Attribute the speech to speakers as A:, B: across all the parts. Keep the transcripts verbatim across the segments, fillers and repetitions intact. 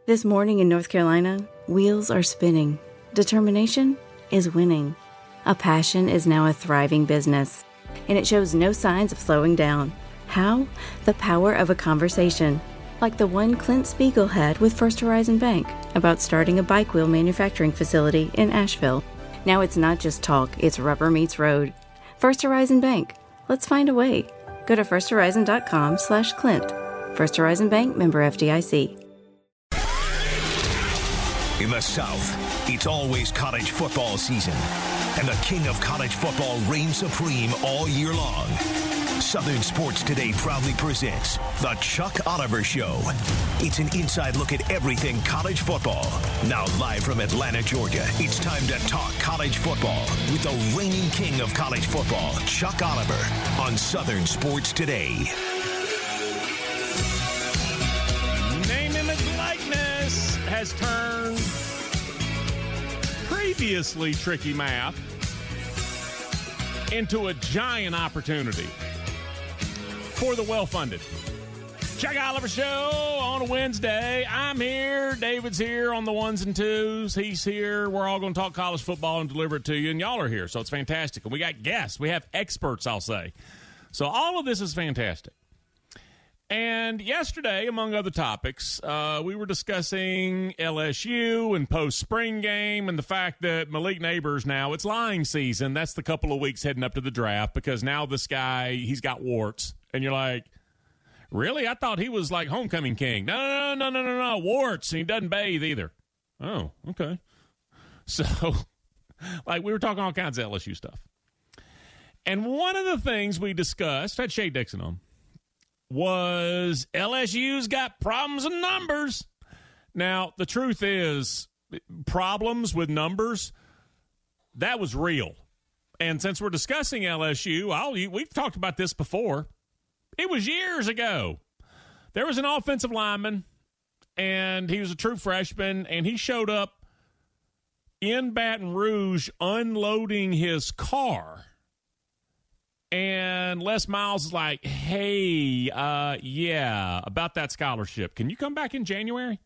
A: This morning in North Carolina, wheels are spinning. Determination is winning. A passion is now a thriving business, and it shows no signs of slowing down. How? The power of a conversation, like the one Clint Spiegel had with First Horizon Bank about starting a bike wheel manufacturing facility in Asheville. Now it's not just talk, it's rubber meets road. First Horizon Bank. Let's find a way. Go to firsthorizon.com slash Clint. First Horizon Bank, member F D I C.
B: In the South, it's always college football season, and the king of college football reigns supreme all year long. Southern Sports Today proudly presents The Chuck Oliver Show. It's an inside look at everything college football. Now live from Atlanta, Georgia, it's time to talk college football with the reigning king of college football, Chuck Oliver, on Southern Sports Today.
C: Name, image, likeness has turned previously tricky math into a giant opportunity for the well-funded. Chuck Oliver Show on a Wednesday. I'm here. David's here on the ones and twos. He's here. We're all going to talk college football and deliver it to you, and y'all are here, so it's fantastic. And we got guests. We have experts, I'll say. So all of this is fantastic. And yesterday, among other topics, uh, we were discussing L S U and post-spring game and the fact that Malik Neighbors now, it's lying season. That's the couple of weeks heading up to the draft because now this guy, he's got warts. And you're like, really? I thought he was like homecoming king. No, no, no, no, no, no, no. Warts. And he doesn't bathe either. Oh, okay. So, like, we were talking all kinds of L S U stuff. And one of the things we discussed, had Shay Dixon on, was L S U's got problems with numbers. Now, the truth is, problems with numbers, that was real. And since we're discussing L S U, I'll, we've talked about this before. It was years ago. There was an offensive lineman, and he was a true freshman, and he showed up in Baton Rouge unloading his car. And Les Miles is like, hey, uh, yeah, about that scholarship. Can you come back in January?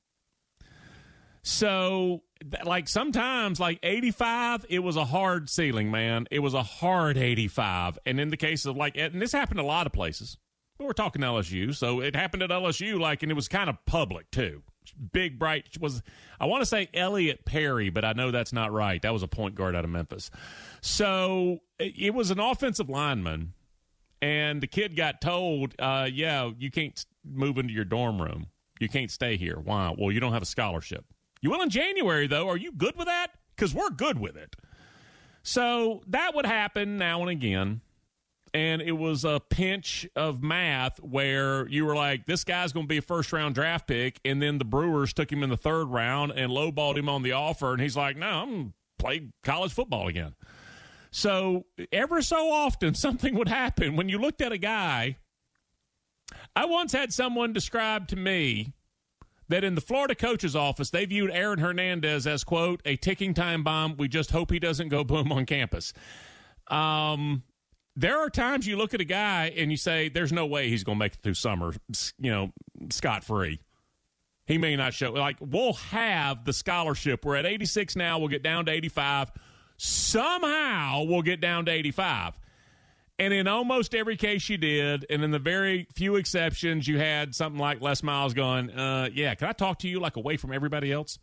C: So, like, sometimes, like, eighty-five, it was a hard ceiling, man. It was a hard eighty-five. And in the case of, like, and this happened a lot of places. But we're talking L S U, so it happened at L S U, like, and it was kind of public, too. Big, bright, was, I want to say Elliot Perry, but I know that's not right. That was a point guard out of Memphis. So, it was an offensive lineman, and the kid got told, uh, yeah, you can't move into your dorm room. You can't stay here. Why? Well, you don't have a scholarship. You will in January, though. Are you good with that? Because we're good with it. So that would happen now and again, and it was a pinch of math where you were like, this guy's going to be a first-round draft pick, and then the Brewers took him in the third round and lowballed him on the offer, and he's like, no, I'm going to play college football again. So ever so often, something would happen. When you looked at a guy, I once had someone describe to me that in the Florida coach's office, they viewed Aaron Hernandez as, quote, a ticking time bomb. We just hope he doesn't go boom on campus. Um, there are times you look at a guy and you say, there's no way he's going to make it through summer, you know, scot-free. He may not show. Like, we'll have the scholarship. We're at eighty-six now. We'll get down to eighty-five. Somehow we'll get down to eighty-five. And in almost every case you did, and in the very few exceptions, you had something like Les Miles going, uh, yeah, can I talk to you like away from everybody else?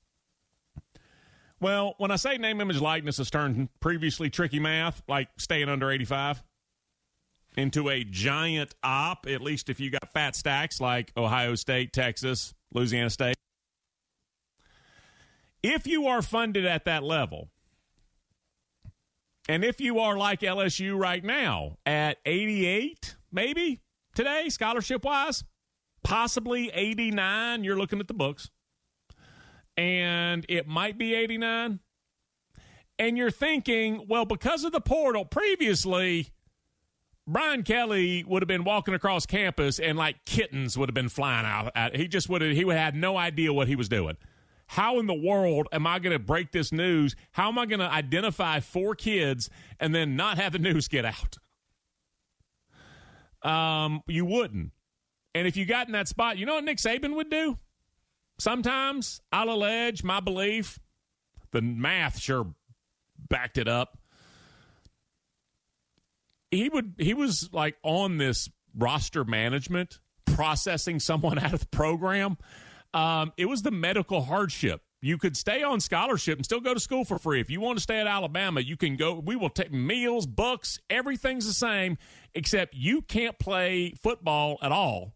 C: Well, when I say name, image, likeness has turned previously tricky math, like staying under eighty-five, into a giant op, at least if you got fat stacks like Ohio State, Texas, Louisiana State. If you are funded at that level, and if you are like L S U right now at eighty-eight, maybe today, scholarship-wise, possibly eighty-nine, you're looking at the books, and it might be eighty-nine, and you're thinking, well, because of the portal, previously, Brian Kelly would have been walking across campus and like kittens would have been flying out. At, he just would have, he would have had no idea what he was doing. How in the world am I going to break this news? How am I going to identify four kids and then not have the news get out? Um, you wouldn't. And if you got in that spot, you know what Nick Saban would do? sometimes I'll allege my belief. The math sure backed it up. He would. He was like on this roster management, processing someone out of the program. Um, it was the medical hardship. You could stay on scholarship and still go to school for free. If you want to stay at Alabama, you can go. We will take meals, books, everything's the same, except you can't play football at all.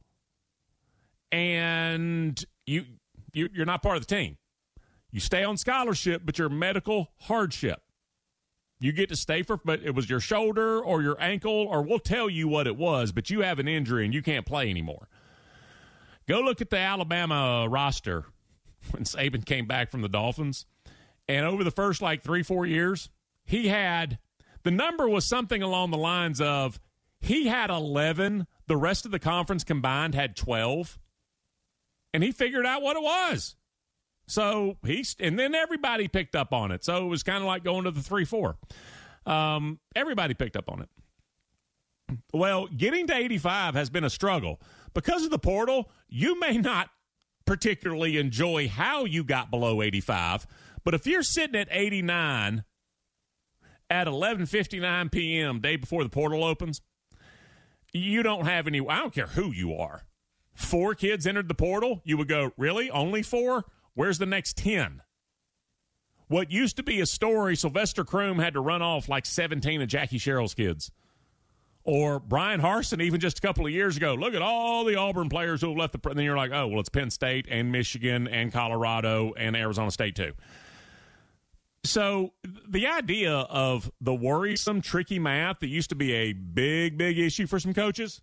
C: And you, you you're not part of the team. You stay on scholarship, but your medical hardship. You get to stay for, but it was your shoulder or your ankle, or we'll tell you what it was, but you have an injury and you can't play anymore. Go look at the Alabama roster when Saban came back from the Dolphins. And over the first like three, four years, he had, the number was something along the lines of, he had eleven, the rest of the conference combined had twelve. And he figured out what it was. So he's, and then everybody picked up on it. So it was kind of like going to the three four. Um, everybody picked up on it. Well, getting to eighty-five has been a struggle. Because of the portal, you may not particularly enjoy how you got below eighty-five, but if you're sitting at eighty-nine at eleven fifty-nine p.m. day before the portal opens, you don't have any, I don't care who you are. Four kids entered the portal, you would go, really? Only four? Where's the next ten? What used to be a story, Sylvester Croom had to run off like seventeen of Jackie Sherrill's kids. Or Brian Harsin, even just a couple of years ago, look at all the Auburn players who have left the – and then you're like, oh, well, it's Penn State and Michigan and Colorado and Arizona State too. So the idea of the worrisome, tricky math that used to be a big, big issue for some coaches,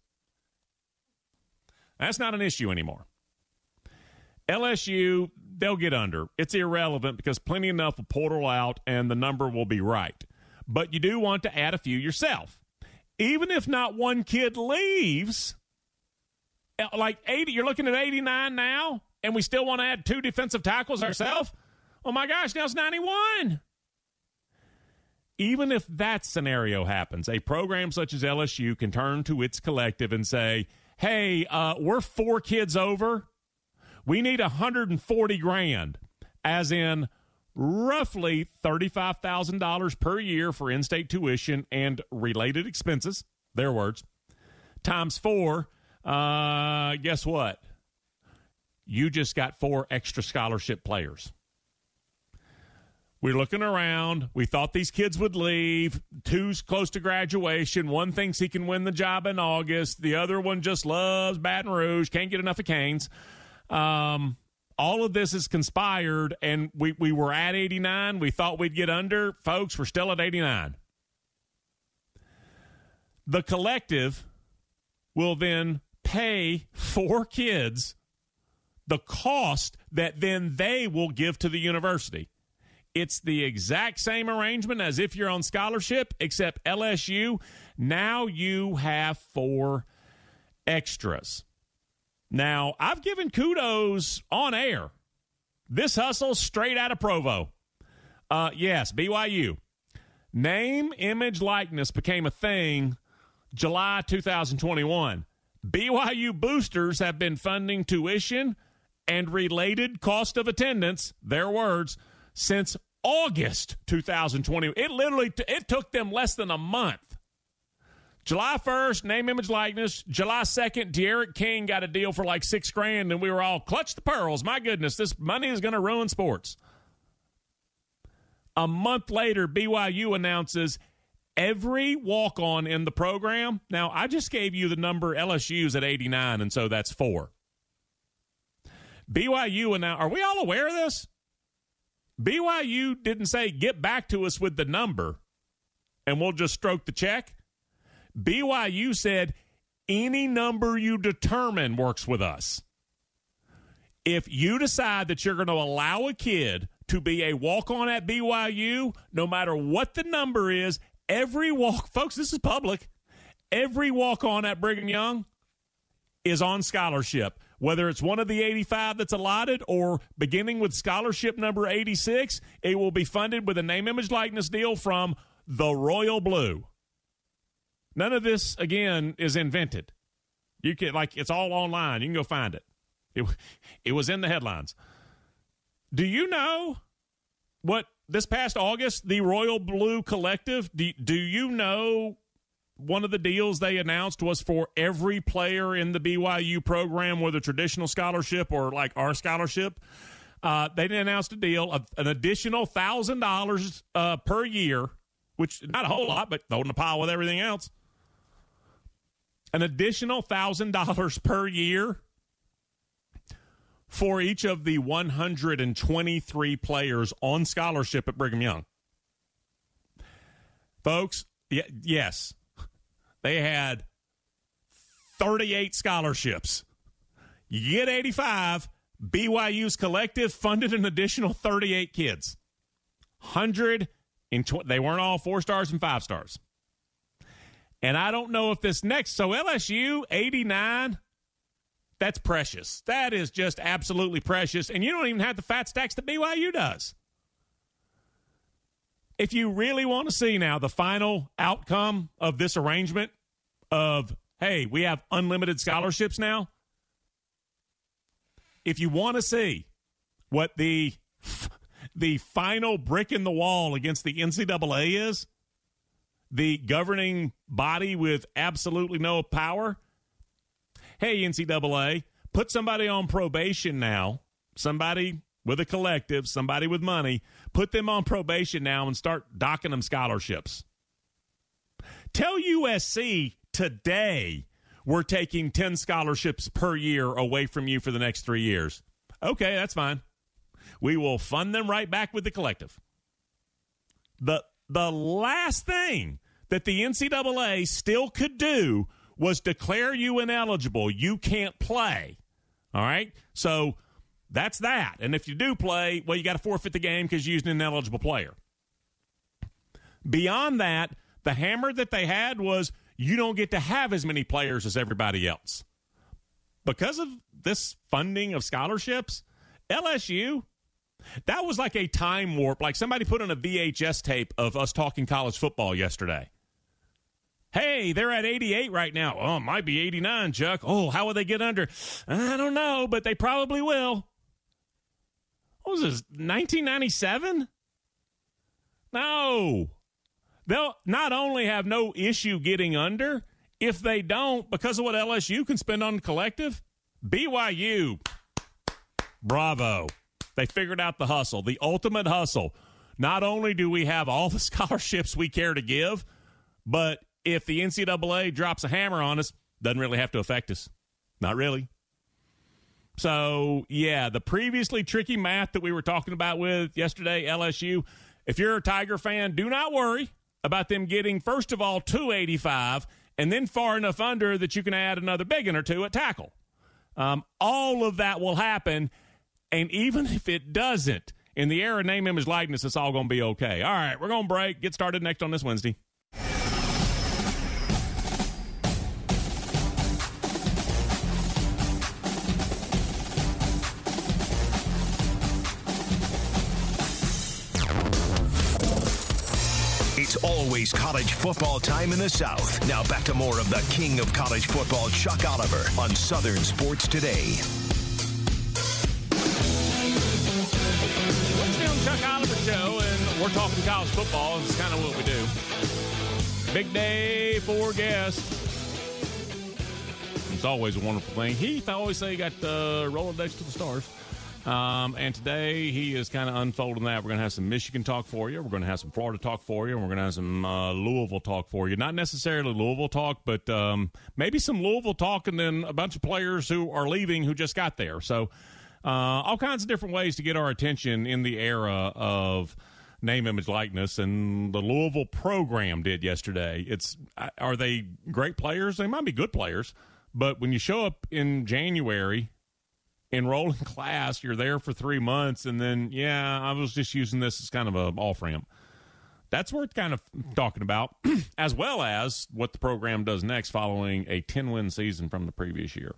C: that's not an issue anymore. L S U, they'll get under. It's irrelevant because plenty enough will portal out and the number will be right. But you do want to add a few yourself. Even if not one kid leaves, like eighty, you're looking at eighty-nine now, and we still want to add two defensive tackles ourselves? Oh, my gosh, now it's ninety-one. Even if that scenario happens, a program such as L S U can turn to its collective and say, hey, uh, we're four kids over. We need one hundred forty grand, as in roughly thirty-five thousand dollars per year for in-state tuition and related expenses, their words, times four. Uh, guess what? You just got four extra scholarship players. We're looking around. We thought these kids would leave. Two's close to graduation. One thinks he can win the job in August. The other one just loves Baton Rouge, can't get enough of Canes. Um, all of this is conspired, and we, we were at eighty-nine. We thought we'd get under. Folks, we're still at eighty-nine. The collective will then pay four kids the cost that then they will give to the university. It's the exact same arrangement as if you're on scholarship, except L S U, now you have four extras. Now, I've given kudos on air. This hustle straight out of Provo. Uh, yes, B Y U. Name, image, likeness became a thing July two thousand twenty-one. B Y U boosters have been funding tuition and related cost of attendance, their words, since August two thousand twenty. It literally t- it took them less than a month. July first, name, image, likeness. July second, De'Aaron King got a deal for like six grand, and we were all, clutch the pearls. My goodness, this money is going to ruin sports. A month later, B Y U announces every walk-on in the program. Now, I just gave you the number. L S U's at eighty-nine, and so that's four. B Y U announced, are we all aware of this? B Y U didn't say, get back to us with the number, and we'll just stroke the check. B Y U said, any number you determine works with us. If you decide that you're going to allow a kid to be a walk-on at B Y U, no matter what the number is, every walk, folks, this is public, every walk-on at Brigham Young is on scholarship. Whether it's one of the eighty-five that's allotted or beginning with scholarship number eighty-six, it will be funded with a name, image, likeness deal from the Royal Blue. None of this, again, is invented. You can, like, it's all online. You can go find it. It, it was in the headlines. Do you know what this past August, the Royal Blue Collective, do, do you know one of the deals they announced was for every player in the B Y U program with a traditional scholarship or like our scholarship? Uh, they announced a deal of an additional one thousand dollars uh, per year, which not a whole lot, but throwing the pile with everything else. An additional one thousand dollars per year for each of the one hundred twenty-three players on scholarship at Brigham Young. Folks, y- yes, they had thirty-eight scholarships. You get eighty-five, B Y U's collective funded an additional thirty-eight kids. one hundred twenty, they weren't all four stars and five stars. And I don't know if this next, so L S U, eighty-nine, that's precious. That is just absolutely precious. And you don't even have the fat stacks that B Y U does. If you really want to see now the final outcome of this arrangement of, hey, we have unlimited scholarships now, if you want to see what the the final brick in the wall against the N C double A is, the governing body with absolutely no power, hey, N C double A, put somebody on probation now, somebody with a collective, somebody with money, put them on probation now and start docking them scholarships. Tell U S C today we're taking ten scholarships per year away from you for the next three years. Okay, that's fine. We will fund them right back with the collective. The, the last thing that the N C double A still could do was declare you ineligible. You can't play. All right? So that's that. And if you do play, well, you got to forfeit the game because you used an ineligible player. Beyond that, the hammer that they had was you don't get to have as many players as everybody else. Because of this funding of scholarships, L S U, that was like a time warp. Like somebody put on a V H S tape of us talking college football yesterday. Hey, they're at eighty-eight right now. Oh, it might be eighty-nine, Chuck. Oh, how will they get under? I don't know, but they probably will. What was this, nineteen ninety-seven? No. They'll not only have no issue getting under, if they don't, because of what L S U can spend on the collective, B Y U, bravo. They figured out the hustle, the ultimate hustle. Not only do we have all the scholarships we care to give, but if the N C double A drops a hammer on us, doesn't really have to affect us. Not really. So, yeah, the previously tricky math that we were talking about with yesterday, L S U, if you're a Tiger fan, do not worry about them getting, first of all, two eighty-five, and then far enough under that you can add another biggin or two at tackle. Um, all of that will happen, and even if it doesn't, in the era of name, image, likeness, it's all going to be okay. All right, we're going to break. Get started next on this Wednesday.
B: It's always college football time in the South. Now back to more of the king of college football, Chuck Oliver, on Southern Sports Today.
C: Wednesday on the Chuck Oliver Show, and we're talking college football. This is kind of what we do. Big day for guests. It's always a wonderful thing. Heath, I always say, got the uh, Rolodex to the stars. Um, and today he is kind of unfolding that. We're going to have some Michigan talk for you. We're going to have some Florida talk for you. And we're going to have some uh, Louisville talk for you. Not necessarily Louisville talk, but um, maybe some Louisville talk and then a bunch of players who are leaving who just got there. So uh, all kinds of different ways to get our attention in the era of name, image, likeness. And the Louisville program did yesterday. It's are they great players? They might be good players. But when you show up in January, enroll in class, you're there for three months, and then, yeah, I was just using this as kind of an off-ramp. That's worth kind of talking about, as well as what the program does next following a ten-win season from the previous year.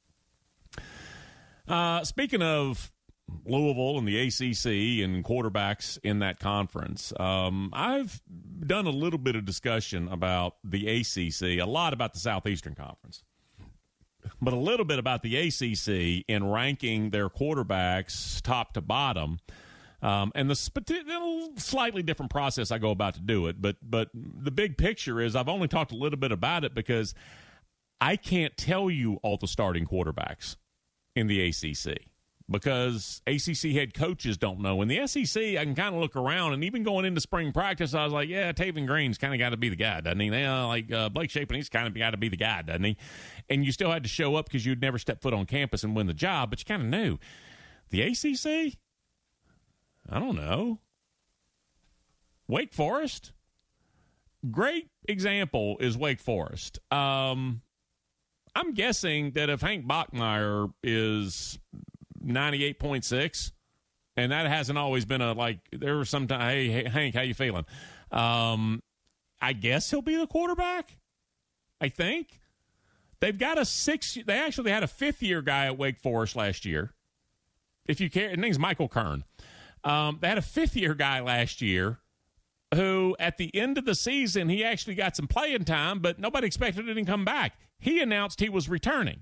C: Uh, speaking of Louisville and the A C C and quarterbacks in that conference, um, I've done a little bit of discussion about the A C C, a lot about the Southeastern Conference. but a little bit about the A C C in ranking their quarterbacks top to bottom. Um, and the sp- slightly different process I go about to do it, but but the big picture is I've only talked a little bit about it because I can't tell you all the starting quarterbacks in the A C C because A C C head coaches don't know. In the S E C, I can kind of look around, and even going into spring practice, I was like, yeah, Taven Green's kind of got to be the guy, doesn't he? Yeah, like uh, Blake Shapen, he's kind of got to be the guy, doesn't he? And you still had to show up because you'd never step foot on campus and win the job, but you kind of knew. The A C C? I don't know. Wake Forest? Great example is Wake Forest. Um, I'm guessing that if Hank Bachmeier is ninety-eight point six, and that hasn't always been a, like, there was some time, hey, hey, Hank, how you feeling? Um, I guess he'll be the quarterback, I think. They've got a six, they actually had a fifth-year guy at Wake Forest last year. If you care, his name's Michael Kern. Um, they had a fifth-year guy last year who, at the end of the season, he actually got some playing time, but nobody expected him to come back. He announced he was returning.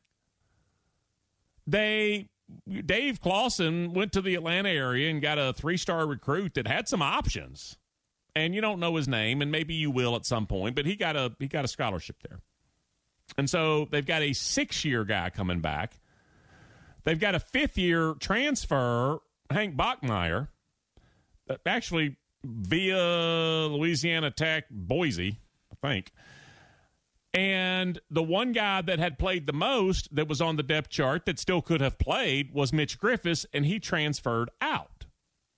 C: They, Dave Clawson went to the Atlanta area and got a three-star recruit that had some options. And you don't know his name, and maybe you will at some point, but he got a he got a scholarship there. And so they've got a six-year guy coming back. They've got a fifth-year transfer, Hank Bachmeier, actually via Louisiana Tech, Boise, I think. And the one guy that had played the most that was on the depth chart that still could have played was Mitch Griffiths, and he transferred out.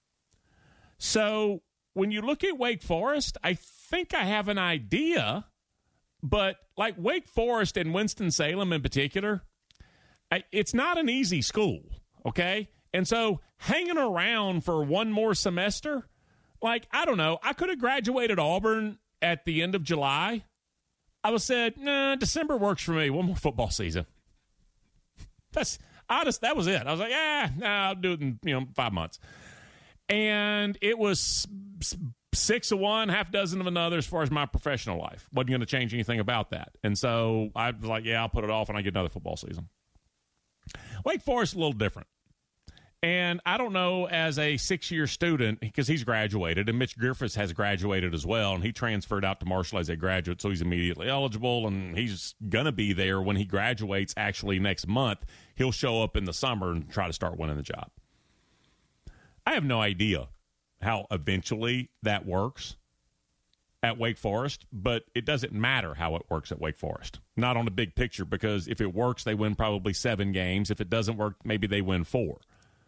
C: So when you look at Wake Forest, I think I have an idea, but like Wake Forest and Winston-Salem in particular, I, it's not an easy school, okay? And so hanging around for one more semester, like, I don't know, I could have graduated Auburn at the end of July. I was said, nah, December works for me. One more football season. That's honest. That was it. I was like, yeah, nah, I'll do it in, you know, five months. And it was six of one, half dozen of another as far as my professional life. Wasn't going to change anything about that. And so I was like, yeah, I'll put it off when I get another football season. Wake Forest a little different. And I don't know, as a six-year student, because he's graduated, and Mitch Griffiths has graduated as well, and he transferred out to Marshall as a graduate, so he's immediately eligible, and he's going to be there when he graduates actually next month. He'll show up in the summer and try to start winning the job. I have no idea how eventually that works at Wake Forest, but it doesn't matter how it works at Wake Forest. Not on the big picture, because if it works, they win probably seven games. If it doesn't work, maybe they win four.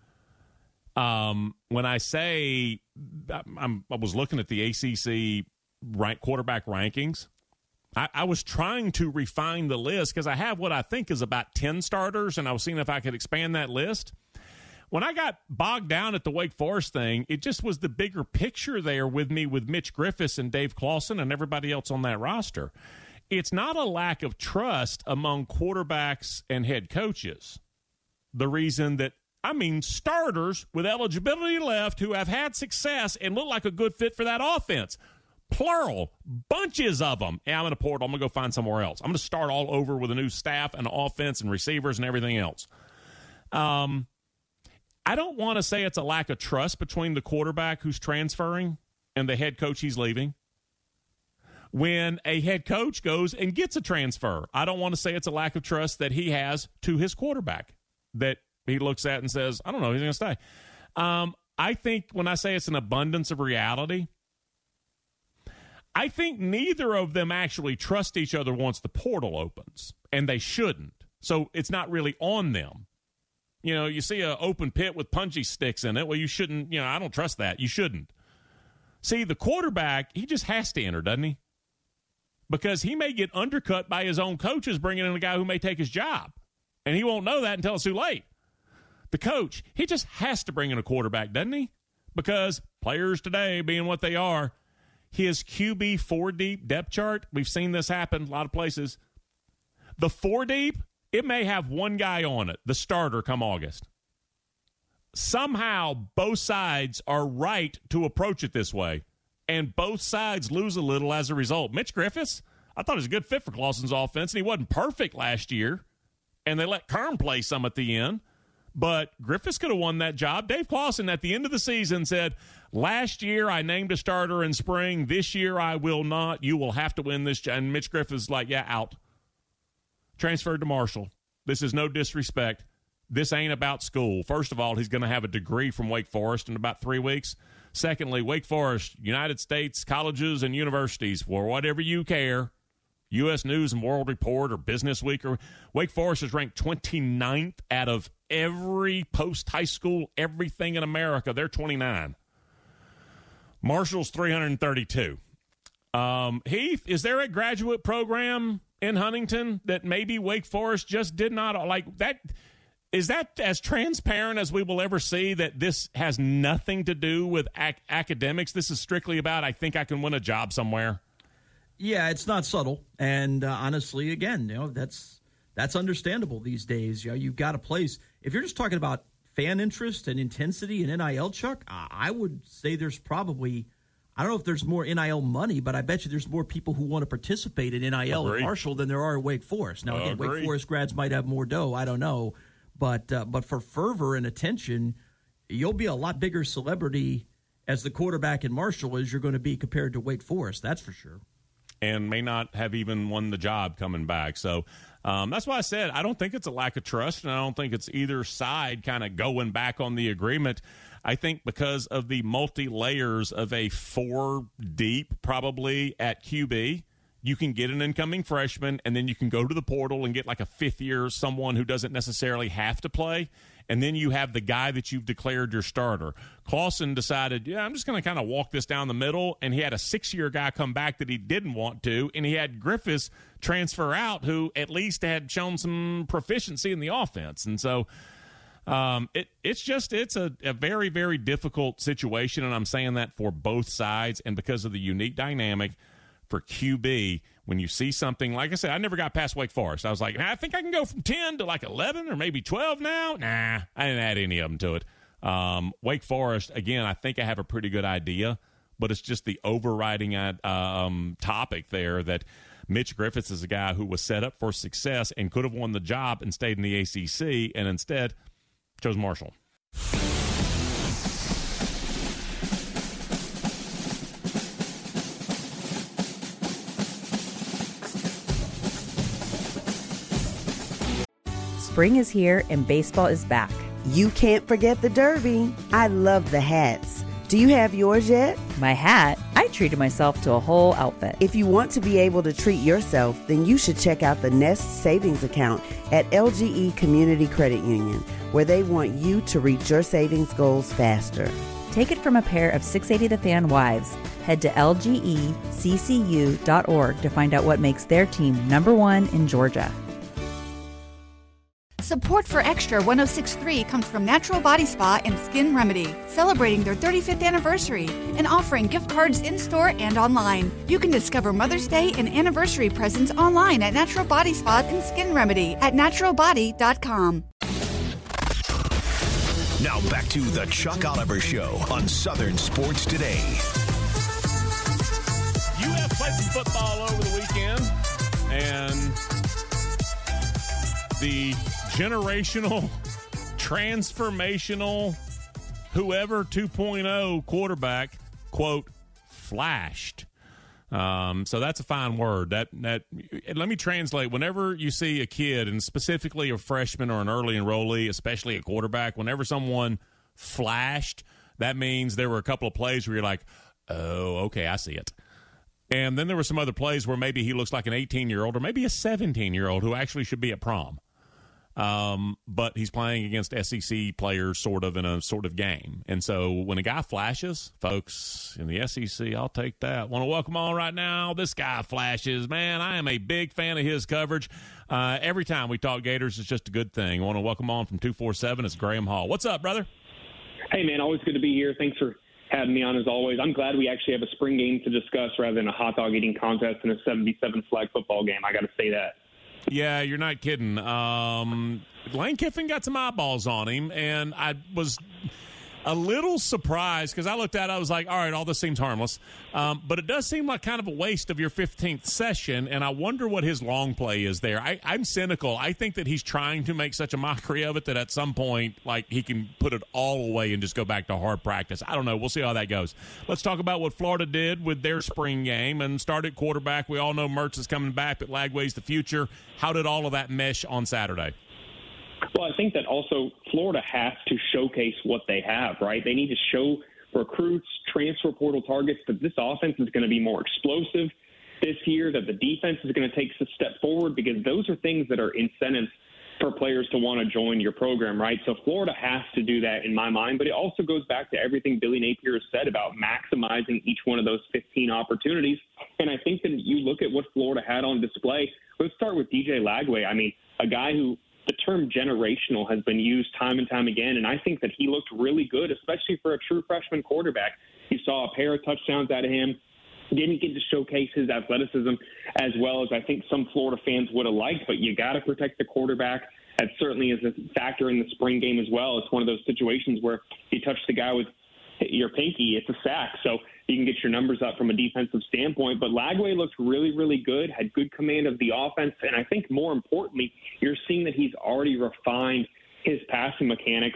C: Um, when I say I'm, I was looking at the A C C rank, quarterback rankings, I, I was trying to refine the list because I have what I think is about ten starters, and I was seeing if I could expand that list. When I got bogged down at the Wake Forest thing, it just was the bigger picture there with me with Mitch Griffiths and Dave Clawson and everybody else on that roster. It's not a lack of trust among quarterbacks and head coaches. The reason that I mean, starters with eligibility left who have had success and look like a good fit for that offense. Plural. Bunches of them. Yeah, I'm going to port. I'm going to go find somewhere else. I'm going to start all over with a new staff and offense and receivers and everything else. Um, I don't want to say it's a lack of trust between the quarterback who's transferring and the head coach he's leaving. When a head coach goes and gets a transfer, I don't want to say it's a lack of trust that he has to his quarterback, that he looks at and says, I don't know, he's going to stay. Um, I think when I say it's an abundance of reality, I think neither of them actually trust each other once the portal opens, and they shouldn't. So it's not really on them. You know, you see an open pit with punji sticks in it. Well, you shouldn't, you know, I don't trust that. You shouldn't. See, the quarterback, he just has to enter, doesn't he? Because he may get undercut by his own coaches bringing in a guy who may take his job, and he won't know that until it's too late. The coach, he just has to bring in a quarterback, doesn't he? Because players today, being what they are, his Q B four-deep depth chart, we've seen this happen a lot of places. The four-deep, it may have one guy on it, the starter come August. Somehow, both sides are right to approach it this way, and both sides lose a little as a result. Mitch Griffiths, I thought he was a good fit for Clawson's offense, and he wasn't perfect last year. and they let Kern play some at the end. But Griffiths could have won that job. Dave Clawson at the end of the season said, last year I named a starter in spring. This year I will not. You will have to win this job. And Mitch Griffiths is like, yeah, out. Transferred to Marshall. This is no disrespect. This ain't about school. First of all, he's going to have a degree from Wake Forest in about three weeks. Secondly, Wake Forest, United States colleges and universities, for whatever you care, U S News and World Report or Business Week, or Wake Forest is ranked twenty-ninth out of every post-high school, everything in America. They're twenty-nine. Marshall's three hundred thirty-two. Um, Heath, is there a graduate program in Huntington that maybe Wake Forest just did not like that? Is that as transparent as we will ever see, that this has nothing to do with ac- academics? This is strictly about, I think I can win a job somewhere.
D: Yeah, it's not subtle. And uh, honestly, again, you know, that's that's understandable these days. You know, you've got a place. If you're just talking about fan interest and intensity and N I L, Chuck, I would say there's probably, I don't know if there's more N I L money, but I bet you there's more people who want to participate in N I L
C: Agreed.
D: at Marshall than there are at Wake Forest. Now, again,
C: Agreed.
D: Wake Forest grads might have more dough. I don't know. But uh, but for fervor and attention, you'll be a lot bigger celebrity as the quarterback in Marshall as you're going to be compared to Wake Forest. That's for sure.
C: And may not have even won the job coming back. So um, that's why I said I don't think it's a lack of trust, and I don't think it's either side kind of going back on the agreement. I think because of the multi-layers of a four deep probably at Q B, you can get an incoming freshman, and then you can go to the portal and get like a fifth year someone who doesn't necessarily have to play, and then you have the guy that you've declared your starter. Clawson decided, yeah, I'm just going to kind of walk this down the middle, and he had a six-year guy come back that he didn't want to, and he had Griffiths transfer out who at least had shown some proficiency in the offense. And so um, it, it's just it's a, a very, very difficult situation, and I'm saying that for both sides, and because of the unique dynamic for Q B, when you see something, like I said, I never got past Wake Forest. I was like, I think I can go from ten to like eleven or maybe twelve now. Nah, I didn't add any of them to it. Um, Wake Forest, again, I think I have a pretty good idea, but it's just the overriding um, topic there that Mitch Griffiths is a guy who was set up for success and could have won the job and stayed in the A C C, and instead chose Marshall.
E: Spring is here and baseball is back.
F: You can't forget the Derby. I love the hats. Do you have yours yet?
E: My hat? I treated myself to a whole outfit.
F: If you want to be able to treat yourself, then you should check out the Nest Savings Account at L G E Community Credit Union, where they want you to reach your savings goals faster.
E: Take it from a pair of six eighty The Fan wives. Head to L G E C C U dot org to find out what makes their team number one in Georgia.
G: Support for Extra one oh six point three comes from Natural Body Spa and Skin Remedy, celebrating their thirty-fifth anniversary and offering gift cards in-store and online. You can discover Mother's Day and anniversary presents online at Natural Body Spa and Skin Remedy at natural body dot com.
B: Now back to the Chuck Oliver Show on Southern Sports Today.
C: U F played some football over the weekend, and the generational, transformational, whoever two point oh quarterback, quote, flashed. Um, so that's a fine word. That that let me translate. Whenever you see a kid, and specifically a freshman or an early enrollee, especially a quarterback, whenever someone flashed, that means there were a couple of plays where you're like, oh, okay, I see it. And then there were some other plays where maybe he looks like an eighteen-year-old or maybe a seventeen-year-old who actually should be at prom. Um, but he's playing against S E C players sort of in a sort of game. And so when a guy flashes, folks, in the S E C, I'll take that. Want to welcome on right now. This guy flashes. Man, I am a big fan of his coverage. Uh, every time we talk Gators, it's just a good thing. I want to welcome on from two forty-seven. It's Graham Hall. What's up, brother?
H: Hey, man, always good to be here. Thanks for having me on as always. I'm glad we actually have a spring game to discuss rather than a hot dog eating contest and a seventy-seven flag football game. I got to say that.
C: Yeah, you're not kidding. Um, Lane Kiffin got some eyeballs on him, and I was a little surprised because I looked at it, I was like, all right, all this seems harmless. Um, but it does seem like kind of a waste of your fifteenth session, and I wonder what his long play is there. I, I'm cynical. I think that he's trying to make such a mockery of it that at some point, like, he can put it all away and just go back to hard practice. I don't know. We'll see how that goes. Let's talk about what Florida did with their spring game and start at quarterback. We all know Mertz is coming back, but Lagway's the future. How did all of that mesh on Saturday?
H: Well, I think that also Florida has to showcase what they have, right? They need to show recruits, transfer portal targets that this offense is going to be more explosive this year, that the defense is going to take a step forward, because those are things that are incentives for players to want to join your program, right? So Florida has to do that in my mind, but it also goes back to everything Billy Napier has said about maximizing each one of those fifteen opportunities. And I think that you look at what Florida had on display. Let's start with D J Lagway. I mean, a guy who the term generational has been used time and time again, and I think that he looked really good, especially for a true freshman quarterback. You saw a pair of touchdowns out of him. Didn't get to showcase his athleticism as well as I think some Florida fans would have liked, but you got to protect the quarterback. That certainly is a factor in the spring game as well. It's one of those situations where you touch the guy with your pinky, it's a sack. So you can get your numbers up from a defensive standpoint. But Lagway looked really, really good, had good command of the offense. And I think more importantly, you're seeing that he's already refined his passing mechanics.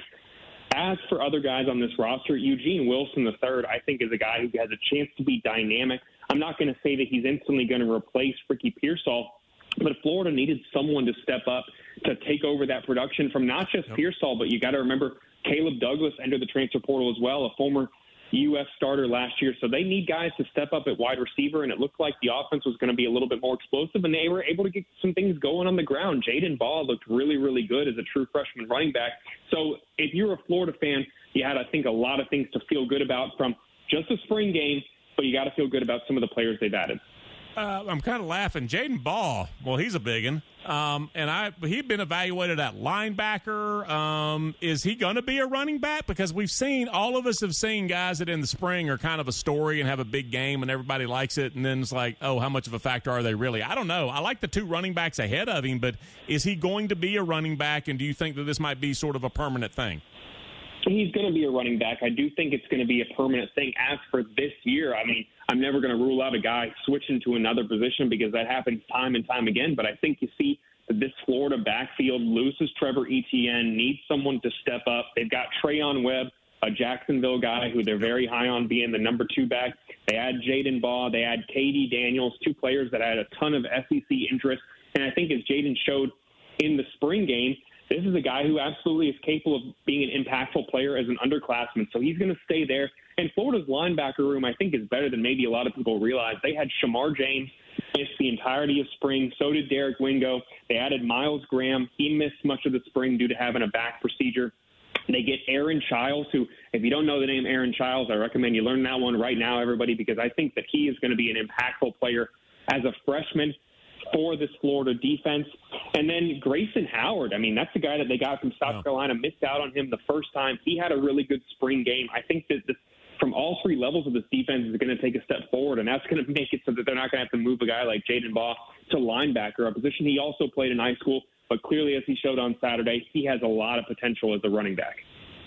H: As for other guys on this roster, Eugene Wilson the third, I think, is a guy who has a chance to be dynamic. I'm not going to say that he's instantly going to replace Ricky Pearsall, but Florida needed someone to step up to take over that production from not just yep. Pearsall, but you got to remember Caleb Douglas entered the transfer portal as well, a former U S starter last year. So they need guys to step up at wide receiver, and it looked like the offense was going to be a little bit more explosive, and they were able to get some things going on the ground. Jaden Ball looked really, really good as a true freshman running back. So if you're a Florida fan, you had, I think, a lot of things to feel good about from just a spring game, but you got to feel good about some of the players they've added.
C: Uh, I'm kind of laughing. Jaden Ball, well, he's a big one. Um, and I he'd been evaluated at linebacker. Um, is he going to be a running back? Because we've seen, all of us have seen guys that in the spring are kind of a story and have a big game and everybody likes it. And then it's like, oh, how much of a factor are they really? I don't know. I like the two running backs ahead of him, but is he going to be a running back? And do you think that this might be sort of a permanent thing?
H: He's going to be a running back. I do think it's going to be a permanent thing. As for this year, I mean, I'm never going to rule out a guy switching to another position because that happens time and time again. But I think you see that this Florida backfield loses Trevor Etienne, needs someone to step up. They've got Trayon Webb, a Jacksonville guy who they're very high on being the number two back. They add Jaden Baugh. They add K D Daniels, two players that had a ton of S E C interest. And I think as Jaden showed in the spring game, this is a guy who absolutely is capable of being an impactful player as an underclassman. So he's going to stay there. And Florida's linebacker room, I think, is better than maybe a lot of people realize. They had Shamar James miss the entirety of spring. So did Derek Wingo. They added Miles Graham. He missed much of the spring due to having a back procedure. They get Aaron Childs, who, if you don't know the name Aaron Childs, I recommend you learn that one right now, everybody, because I think that he is going to be an impactful player as a freshman for this Florida defense. And then Grayson Howard, I mean, that's the guy that they got from South wow. Carolina, missed out on him the first time. He had a really good spring game. I think that this, from all three levels of this defense is going to take a step forward, and that's going to make it so that they're not going to have to move a guy like Jaden Baugh to linebacker, a position he also played in high school, but clearly, as he showed on Saturday, he has a lot of potential as a running back.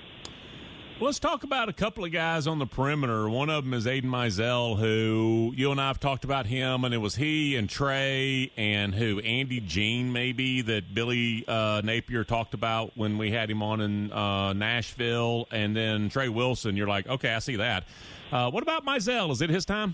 C: Well, let's talk about a couple of guys on the perimeter. One of them is Aiden Mizell, who you and I have talked about him, and it was he and Trey and who, Andy Jean maybe, that Billy uh, Napier talked about when we had him on in uh, Nashville, and then Trey Wilson. You're like, okay, I see that. Uh, what about Mizell? Is it his time?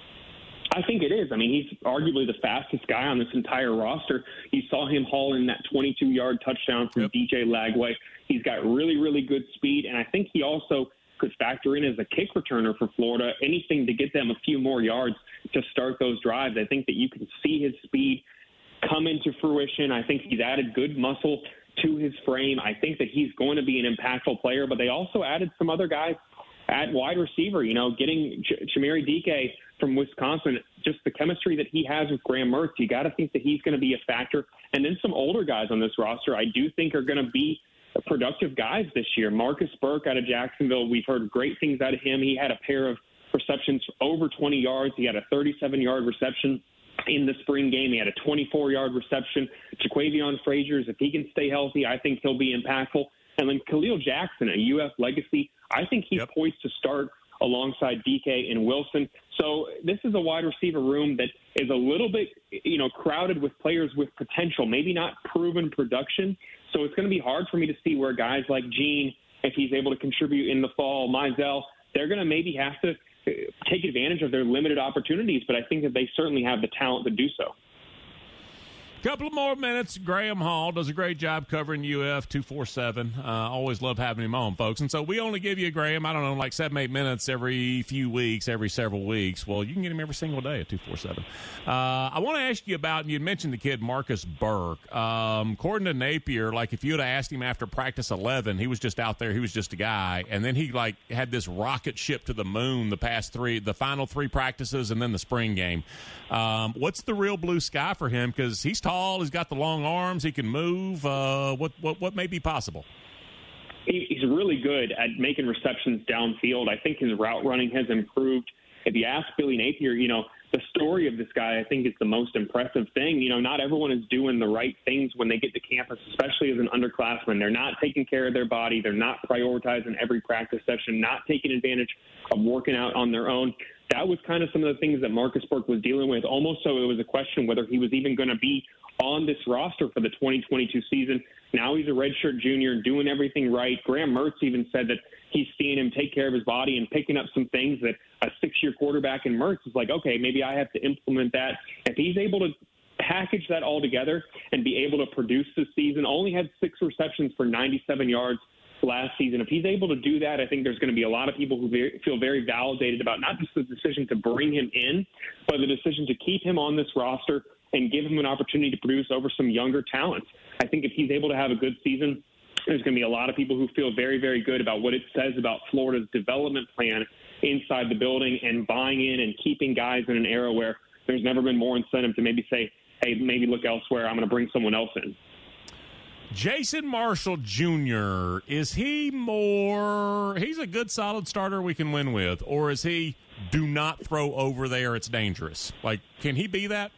H: I think it is. I mean, he's arguably the fastest guy on this entire roster. You saw him haul in that twenty-two-yard touchdown from yep. D J Lagway. He's got really, really good speed, and I think he also could factor in as a kick returner for Florida, anything to get them a few more yards to start those drives. I think that you can see his speed come into fruition. I think he's added good muscle to his frame. I think that he's going to be an impactful player, but they also added some other guys at wide receiver, you know, getting Ch- Chimere Dike from Wisconsin, just the chemistry that he has with Graham Mertz, you got to think that he's going to be a factor. And then some older guys on this roster I do think are going to be productive guys this year. Marcus Burke out of Jacksonville, we've heard great things out of him. He had a pair of receptions over twenty yards. He had a thirty-seven-yard reception in the spring game. He had a twenty-four-yard reception. Jaquavion Frazier, if he can stay healthy, I think he'll be impactful. And then Khalil Jackson, a U F legacy, I think he's
C: yep.
H: poised to start alongside D K and Wilson. So this is a wide receiver room that is a little bit, you know, crowded with players with potential, maybe not proven production. So it's going to be hard for me to see where guys like Gene, if he's able to contribute in the fall, Mizell, they're going to maybe have to take advantage of their limited opportunities. But I think that they certainly have the talent to do so.
C: Couple of more minutes. Graham Hall does a great job covering U F two forty-seven. Uh, always love having him on, folks. And so we only give you, Graham, I don't know, like seven, eight minutes every few weeks, every several weeks. Well, you can get him every single day at two forty-seven. Uh, I want to ask you about, and you mentioned the kid Marcus Burke. Um, according to Napier, like if you had asked him after practice eleven, he was just out there, he was just a guy. And then he like had this rocket ship to the moon the past three, the final three practices and then the spring game. Um, what's the real blue sky for him? Because he's tall, he's got the long arms, he can move. Uh, what, what, what may be possible?
H: He's really good at making receptions downfield. I think his route running has improved. If you ask Billy Napier, you know, the story of this guy, I think, is the most impressive thing. You know, not everyone is doing the right things when they get to campus, especially as an underclassman. They're not taking care of their body. They're not prioritizing every practice session, not taking advantage of working out on their own. That was kind of some of the things that Marcus Burke was dealing with, almost so it was a question whether he was even going to be on this roster for the twenty twenty-two season. Now he's a redshirt junior, doing everything right. Graham Mertz even said that he's seeing him take care of his body and picking up some things that a six-year quarterback in Mertz is like, okay, maybe I have to implement that. If he's able to package that all together and be able to produce this season, only had six receptions for ninety-seven yards last season. If he's able to do that, I think there's going to be a lot of people who very, feel very validated about not just the decision to bring him in, but the decision to keep him on this roster and give him an opportunity to produce over some younger talents. I think if he's able to have a good season, there's going to be a lot of people who feel very, very good about what it says about Florida's development plan inside the building and buying in and keeping guys in an era where there's never been more incentive to maybe say, hey, maybe look elsewhere. I'm going to bring someone else in.
C: Jason Marshall Junior, is he more – he's a good, solid starter we can win with, or is he do not throw over there, it's dangerous? Like, can he be that?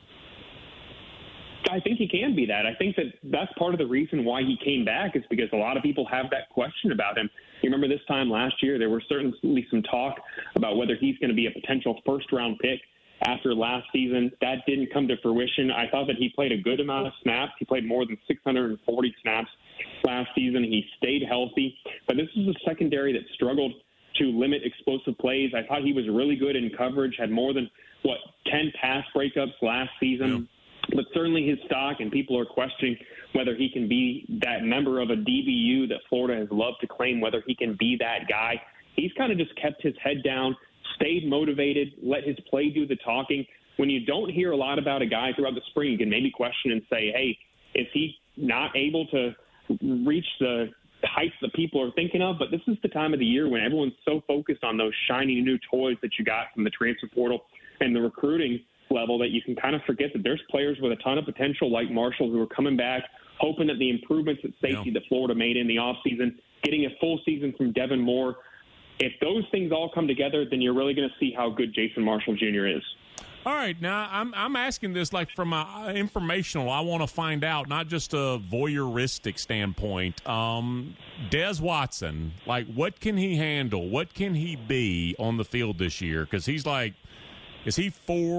H: I think he can be that. I think that that's part of the reason why he came back is because a lot of people have that question about him. You remember this time last year, there was certainly some talk about whether he's going to be a potential first-round pick after last season. That didn't come to fruition. I thought that he played a good amount of snaps. He played more than six hundred forty snaps last season. He stayed healthy. But this is a secondary that struggled to limit explosive plays. I thought he was really good in coverage, had more than, what, ten pass breakups last season. Yeah. But certainly his stock, and people are questioning whether he can be that member of a D B U that Florida has loved to claim, whether he can be that guy. He's kind of just kept his head down, stayed motivated, let his play do the talking. When you don't hear a lot about a guy throughout the spring, you can maybe question and say, hey, is he not able to reach the heights that people are thinking of? But this is the time of the year when everyone's so focused on those shiny new toys that you got from the transfer portal and the recruiting level that you can kind of forget that there's players with a ton of potential like Marshall who are coming back, hoping that the improvements at safety yeah. that Florida made in the offseason, getting a full season from Devin Moore, if those things all come together, then you're really going to see how good Jason Marshall Junior is.
C: All right, now I'm I'm asking this like from a informational. I want to find out, not just a voyeuristic standpoint. Um, Des Watson, like what can he handle? What can he be on the field this year? Because he's like, is he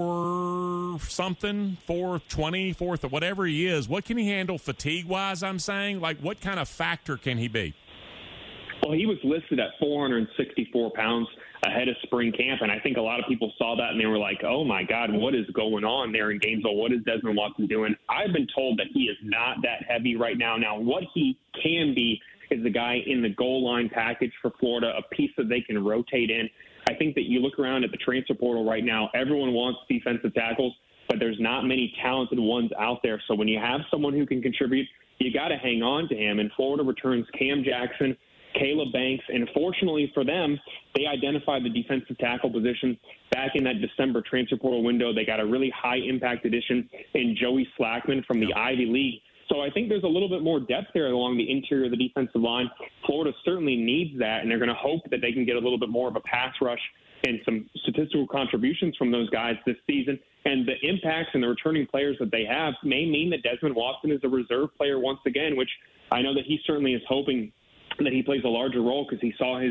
C: four something, four twenty, four whatever he is? What can he handle fatigue wise? I'm saying, like, what kind of factor can he be?
H: Well, he was listed at four hundred sixty-four pounds ahead of spring camp, and I think a lot of people saw that and they were like, oh, my God, what is going on there in Gainesville? What is Desmond Watson doing? I've been told that he is not that heavy right now. Now, what he can be is the guy in the goal line package for Florida, a piece that they can rotate in. I think that you look around at the transfer portal right now, everyone wants defensive tackles, but there's not many talented ones out there. So when you have someone who can contribute, you got to hang on to him. And Florida returns Cam Jackson, Caleb Banks, and fortunately for them, they identified the defensive tackle position back in that December transfer portal window. They got a really high-impact addition in Joey Slackman from the Ivy League. So I think there's a little bit more depth there along the interior of the defensive line. Florida certainly needs that, and they're going to hope that they can get a little bit more of a pass rush and some statistical contributions from those guys this season. And the impacts and the returning players that they have may mean that Desmond Watson is a reserve player once again, which I know that he certainly is hoping that he plays a larger role because he saw his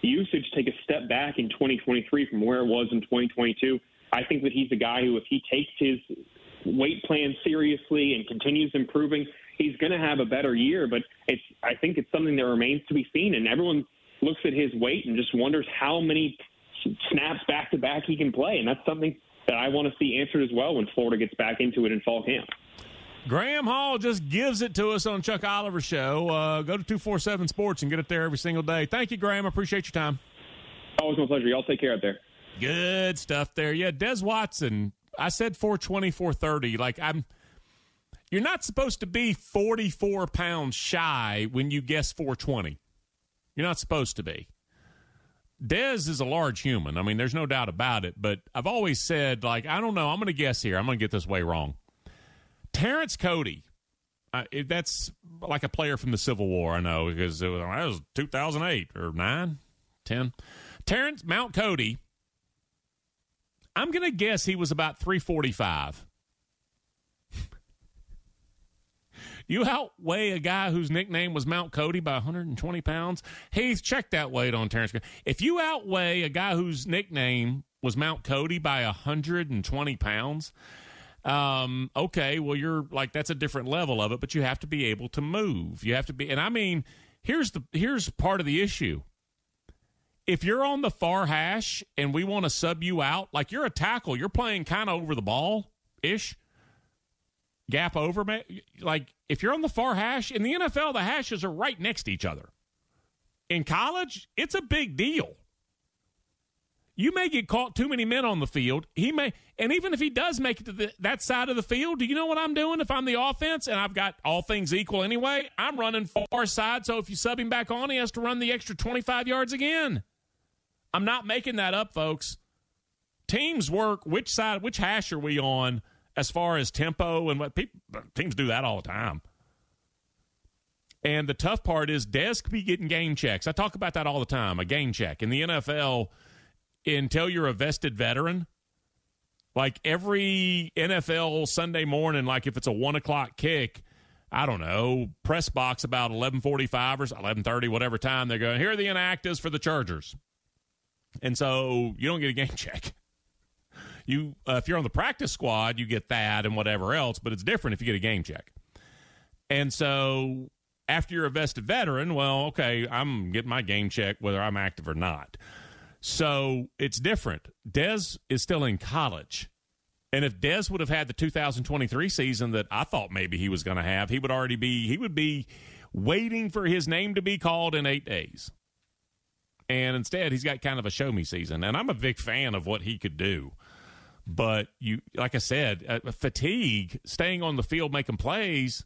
H: usage take a step back in twenty twenty-three from where it was in twenty twenty-two. I think that he's a guy who, if he takes his weight plan seriously and continues improving, he's going to have a better year. But it's I think it's something that remains to be seen, and everyone looks at his weight and just wonders how many snaps back-to-back he can play, and that's something that I want to see answered as well when Florida gets back into it in fall camp.
C: Graham Hall just gives it to us on Chuck Oliver Show. Uh, go to two forty-seven Sports and get it there every single day. Thank you, Graham. I appreciate your time.
H: Always my pleasure. Y'all take care out there.
C: Good stuff there. Yeah, Des Watson, I said four twenty, four thirty. Like, I'm, you're not supposed to be forty-four pounds shy when you guess four twenty. You're not supposed to be. Dez is a large human. I mean, there's no doubt about it. But I've always said, like, I don't know. I'm going to guess here. I'm going to get this way wrong. Terrence Cody, uh, that's like a player from the Civil War, I know, because it was, that was two thousand eight or nine, ten. Terrence Mount Cody, I'm going to guess he was about three forty-five. You outweigh a guy whose nickname was Mount Cody by one hundred twenty pounds? Heath, check that weight on Terrence Cody. If you outweigh a guy whose nickname was Mount Cody by one hundred twenty pounds, Um, okay, well, you're like, that's a different level of it, but you have to be able to move. You have to be, and I mean, here's the, here's part of the issue. If you're on the far hash and we want to sub you out, like you're a tackle, you're playing kind of over the ball-ish, gap over, like if you're on the far hash, in the N F L, the hashes are right next to each other. In college, it's a big deal. You may get caught too many men on the field. He may, and even if he does make it to the, that side of the field, do you know what I'm doing? If I'm the offense and I've got all things equal anyway, I'm running far side. So if you sub him back on, he has to run the extra twenty-five yards again. I'm not making that up, folks. Teams work which side, which hash are we on as far as tempo and what people teams do that all the time. And the tough part is Dez could be getting game checks. I talk about that all the time. A game check in the N F L. Until you're a vested veteran, like every N F L Sunday morning, like if it's a one o'clock kick, I don't know, press box about eleven forty-five or eleven thirty, whatever time, they're going, here are the inactives for the Chargers. And so you don't get a game check. You, uh, if you're on the practice squad, you get that and whatever else, but it's different if you get a game check. And so after you're a vested veteran, well, okay, I'm getting my game check whether I'm active or not. So it's different. Dez is still in college. And if Dez would have had the two thousand twenty-three season that I thought maybe he was going to have, he would already be, he would be waiting for his name to be called in eight days. And instead, he's got kind of a show me season. And I'm a big fan of what he could do. But you, like I said, uh, fatigue, staying on the field, making plays.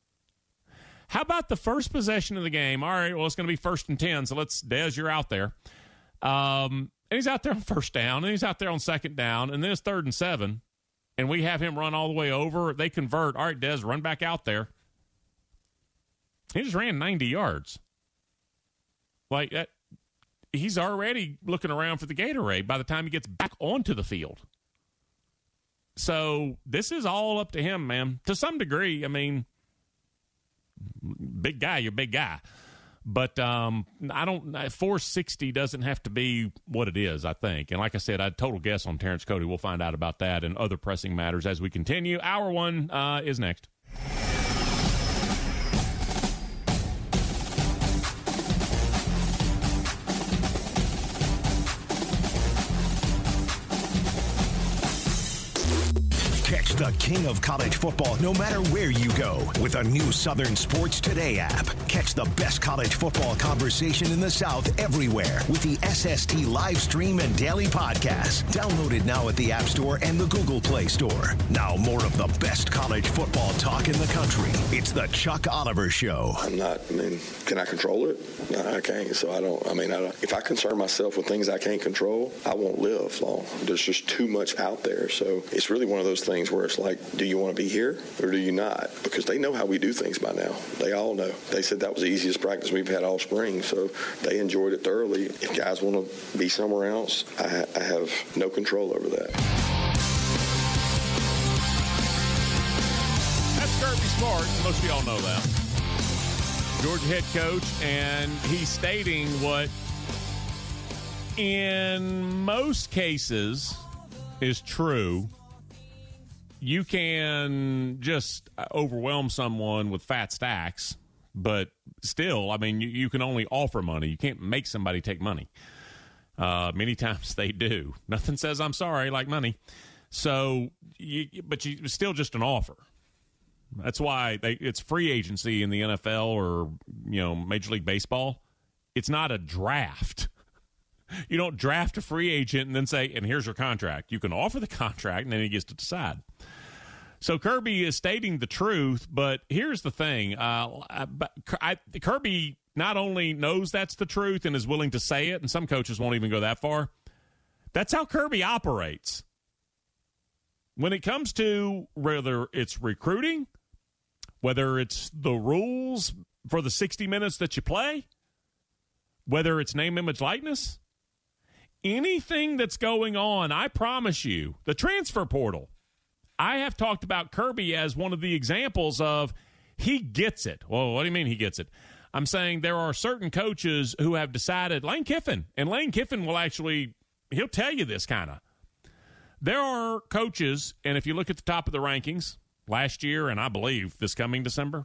C: How about the first possession of the game? All right, well, it's going to be first and ten. So let's, Dez, you're out there. Um, and he's out there on first down, and he's out there on second down, and then it's third and seven, and we have him run all the way over. They convert. All right, Dez, run back out there. He just ran ninety yards. Like that, he's already looking around for the Gatorade by the time he gets back onto the field. So this is all up to him, man. To some degree, I mean, big guy, you're a big guy. But um, I don't. four sixty doesn't have to be what it is, I think. And like I said, I total guess on Terrence Cody. We'll find out about that and other pressing matters as we continue. Hour one uh, is next.
B: Catch the king of college football no matter where you go with a new Southern Sports Today app. Catch the best college football conversation in the South everywhere with the S S T live stream and daily podcast. Downloaded now at the App Store and the Google Play Store. Now more of the best college football talk in the country. It's the Chuck Oliver Show.
I: I'm not, I mean, can I control it? No, I can't. So I don't, I mean, I don't, if I concern myself with things I can't control, I won't live long. There's just too much out there. So it's really one of those things where it's like, do you want to be here or do you not? Because they know how we do things by now. They all know. They said that was the easiest practice we've had all spring, so they enjoyed it thoroughly. If guys want to be somewhere else, I, ha- I have no control over that.
C: That's Kirby Smart. Most of y'all know that. Georgia head coach, and he's stating what in most cases is true. You can just overwhelm someone with fat stacks, but still, I mean, you, you can only offer money. You can't make somebody take money. Uh, many times they do. Nothing says I'm sorry like money. So, you, but you, it's still just an offer. That's why they, it's free agency in the N F L or, you know, Major League Baseball. It's not a draft. You don't draft a free agent and then say, and here's your contract. You can offer the contract, and then he gets to decide. So Kirby is stating the truth, but here's the thing. Uh, I, I, Kirby not only knows that's the truth and is willing to say it, and some coaches won't even go that far, that's how Kirby operates. When it comes to whether it's recruiting, whether it's the rules for the sixty minutes that you play, whether it's name, image, likeness, anything that's going on, I promise you, the transfer portal, I have talked about Kirby as one of the examples of he gets it. Well, what do you mean he gets it? I'm saying there are certain coaches who have decided, Lane Kiffin, and Lane Kiffin will actually, he'll tell you this kind of. There are coaches, and if you look at the top of the rankings last year, and I believe this coming December,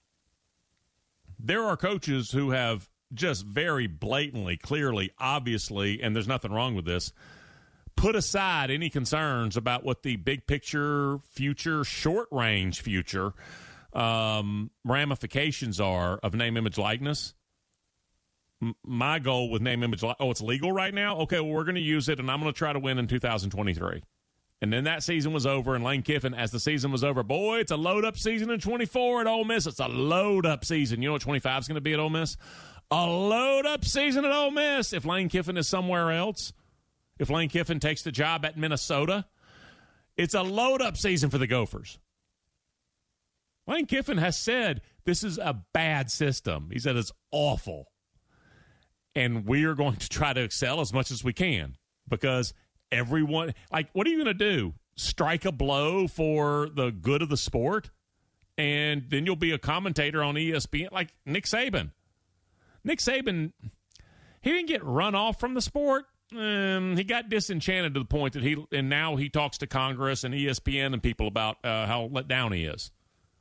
C: there are coaches who have just very blatantly, clearly, obviously, and there's nothing wrong with this, put aside any concerns about what the big picture, future, short-range future um, ramifications are of name, image, likeness. M- my goal with name, image, likeness, oh, it's legal right now? Okay, well, we're going to use it, and I'm going to try to win in two thousand twenty-three. And then that season was over, and Lane Kiffin, as the season was over, boy, it's a load-up season in twenty-four at Ole Miss. It's a load-up season. You know what twenty-five is going to be at Ole Miss? A load-up season at Ole Miss if Lane Kiffin is somewhere else. If Lane Kiffin takes the job at Minnesota, it's a load-up season for the Gophers. Lane Kiffin has said this is a bad system. He said it's awful. And we are going to try to excel as much as we can because everyone, like, what are you going to do? Strike a blow for the good of the sport? And then you'll be a commentator on E S P N like Nick Saban. Nick Saban, he didn't get run off from the sport. Um, he got disenchanted to the point that he, and now he talks to Congress and E S P N and people about uh, how let down he is.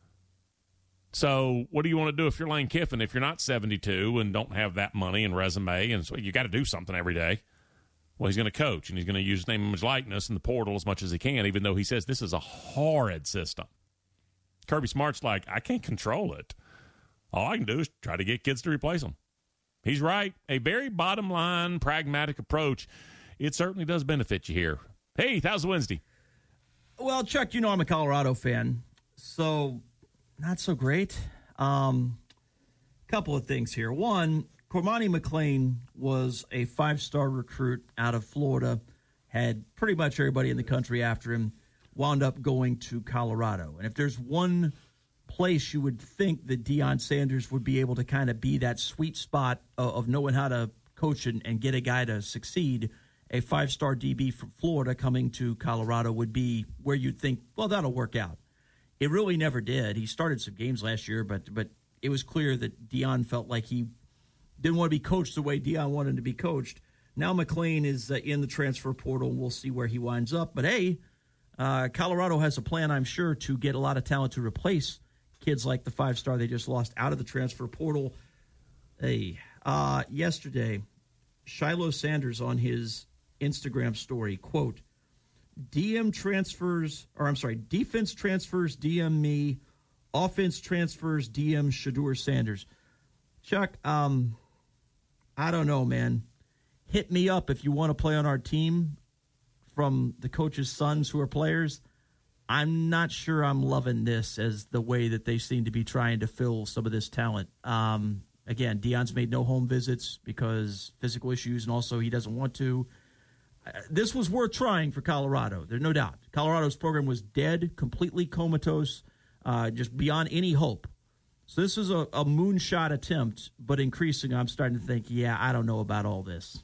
C: So what do you want to do if you're Lane Kiffin, if you're not seventy-two and don't have that money and resume, and so you got to do something every day? Well, he's going to coach, and he's going to use name, image, likeness in the portal as much as he can, even though he says this is a horrid system. Kirby Smart's like, I can't control it. All I can do is try to get kids to replace them. He's right. A very bottom-line, pragmatic approach. It certainly does benefit you here. Hey, how's Wednesday?
D: Well, Chuck, you know I'm a Colorado fan, so not so great. Um, couple of things here. One, Cormani McClain was a five-star recruit out of Florida, had pretty much everybody in the country after him, wound up going to Colorado. And if there's one place you would think that Deion Sanders would be able to kind of be that sweet spot of, of knowing how to coach and, and get a guy to succeed, a five-star D B from Florida coming to Colorado would be where you'd think, well, that'll work out. It really never did. He started some games last year, but but it was clear that Deion felt like he didn't want to be coached the way Deion wanted to be coached. Now McClain is uh, in the transfer portal, and we'll see where he winds up. But, hey, uh, Colorado has a plan, I'm sure, to get a lot of talent to replace kids like the five-star they just lost out of the transfer portal. Hey, uh, yesterday, Shiloh Sanders on his Instagram story, quote, D M transfers, or I'm sorry, defense transfers, D M me, offense transfers, D M Shedeur Sanders. Chuck, um, I don't know, man. Hit me up if you want to play on our team from the coach's sons who are players. I'm not sure I'm loving this as the way that they seem to be trying to fill some of this talent. Um, again, Deion's made no home visits because physical issues, and also he doesn't want to. Uh, this was worth trying for Colorado. There's no doubt. Colorado's program was dead, completely comatose, uh, just beyond any hope. So this is a, a moonshot attempt, but increasing, I'm starting to think, yeah, I don't know about all this.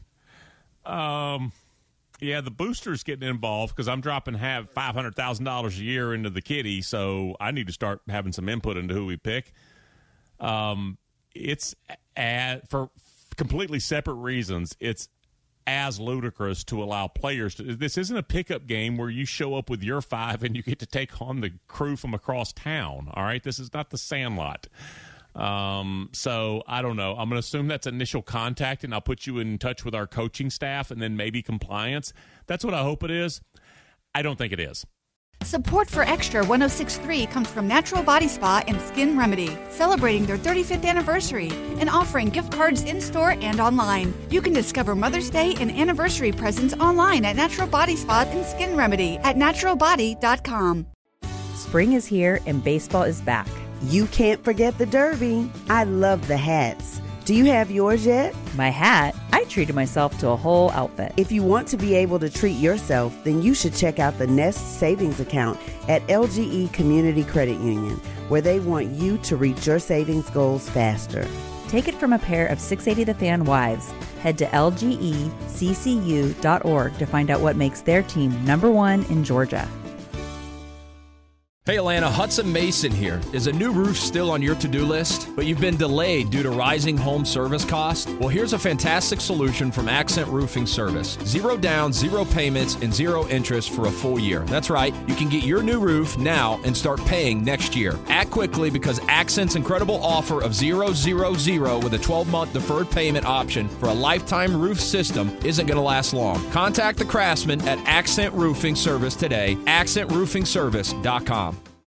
C: Um. Yeah, the boosters getting involved because I'm dropping have five hundred thousand dollars a year into the kitty, so I need to start having some input into who we pick. Um, it's at, for completely separate reasons. It's as ludicrous to allow players to. This isn't a pickup game where you show up with your five and you get to take on the crew from across town. All right, this is not the Sandlot. Um, so I don't know. I'm going to assume that's initial contact, and I'll put you in touch with our coaching staff and then maybe compliance. That's what I hope it is. I don't think it is.
G: Support for Extra one oh six point three comes from Natural Body Spa and Skin Remedy, celebrating their thirty-fifth anniversary and offering gift cards in-store and online. You can discover Mother's Day and anniversary presents online at Natural Body Spa and Skin Remedy at natural body dot com.
E: Spring is here and baseball is back.
F: You can't forget the Derby. I love the hats. Do you have yours yet?
E: My hat? I treated myself to a whole outfit.
F: If you want to be able to treat yourself, then you should check out the Nest Savings Account at L G E Community Credit Union, where they want you to reach your savings goals faster.
E: Take it from a pair of six eighty The Fan wives. Head to L G E C C U dot org to find out what makes their team number one in Georgia.
J: Hey Atlanta, Hudson Mason here. Is a new roof still on your to-do list, but you've been delayed due to rising home service costs? Well, here's a fantastic solution from Accent Roofing Service. Zero down, zero payments, and zero interest for a full year. That's right, you can get your new roof now and start paying next year. Act quickly because Accent's incredible offer of zero, zero, zero with a twelve-month deferred payment option for a lifetime roof system isn't going to last long. Contact the craftsman at Accent Roofing Service today, accent roofing service dot com.